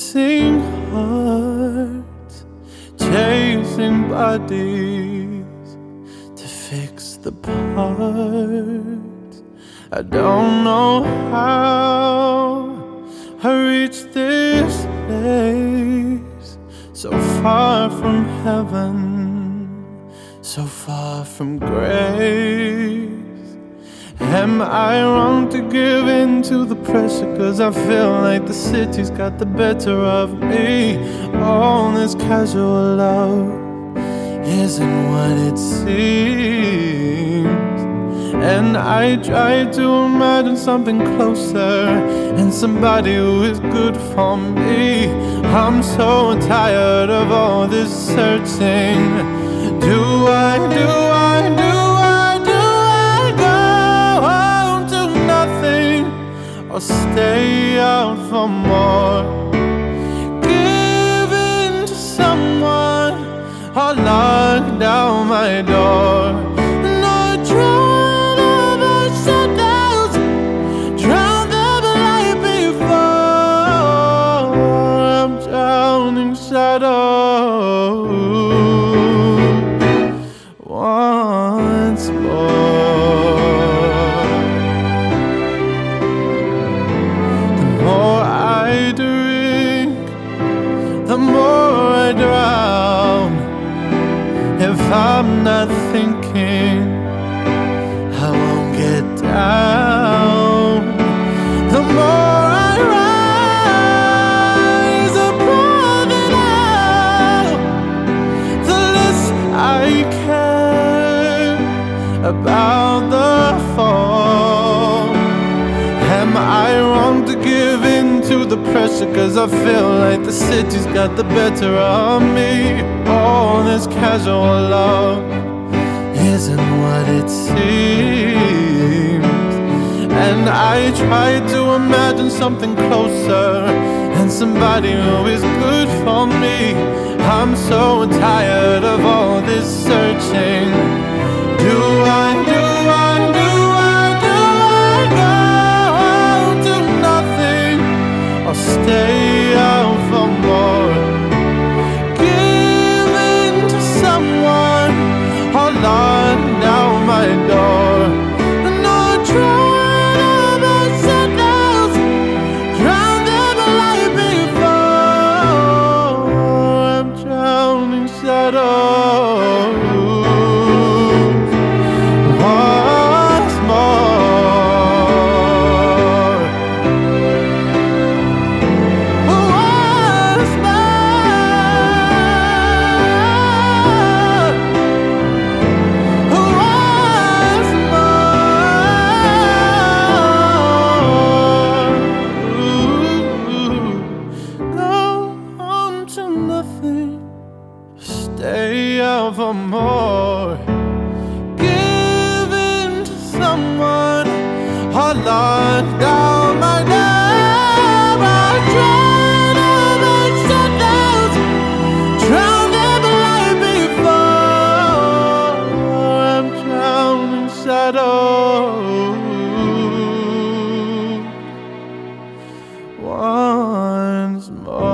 Chasing hearts, chasing bodies to fix the parts. I don't know how I reached this place, so far from heaven, so far from grace. Am I wrong to give in to the pressure? Cause I feel like the city's got the better of me. All this casual love isn't what it seems. And I try to imagine something closer and somebody who is good for me. I'm so tired of all this searching. Do I go home to nothing, or stay out for more? Give in to someone, or lock down my door? And I drown out my shadows, drown them like before. I'm drowning shadows once more. The more I drink, the more I drown. If I'm not thinking, I won't get down. The more I rise above it all, the less I care about the fall. Am I wrong to give in to the pressure? Cause I feel like the city's got the better of me. All this casual love isn't what it seems. And I try to imagine something closer and somebody who is good for me. I'm so tired of all this searching. Do I go home to nothing, or stay out for more? Give in to someone, or lock down my door? And I'll drown out my shadows, drown them like before. I'm drowning shadows once more. Once more. Once more. Go home to nothing, stay out for more. Give in to someone, or lock down my door. I drown out my shadows, drown them like before. I'm drowning shadows once more.